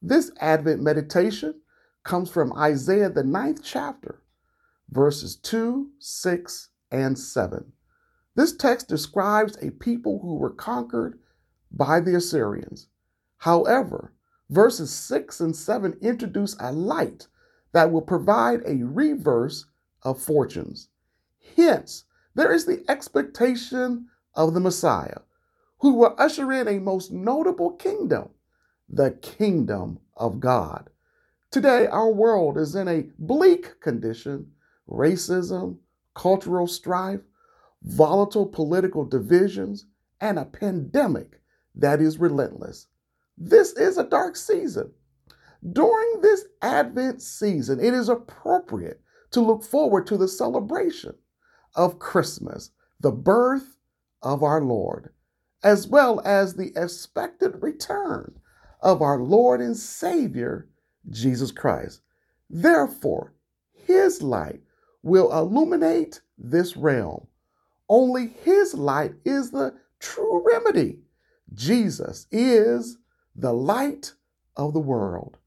This Advent meditation comes from Isaiah, the 9th chapter, verses 2, 6, and 7. This text describes a people who were conquered by the Assyrians. However, verses 6 and 7 introduce a light that will provide a reverse of fortunes. Hence, there is the expectation of the Messiah, who will usher in a most notable kingdom, the kingdom of God. Today, our world is in a bleak condition: racism, cultural strife, volatile political divisions, and a pandemic that is relentless. This is a dark season. During this Advent season, it is appropriate to look forward to the celebration of Christmas, the birth of our Lord, as well as the expected return of our Lord and Savior, Jesus Christ. Therefore, His light will illuminate this realm. Only His light is the true remedy. Jesus is the light of the world.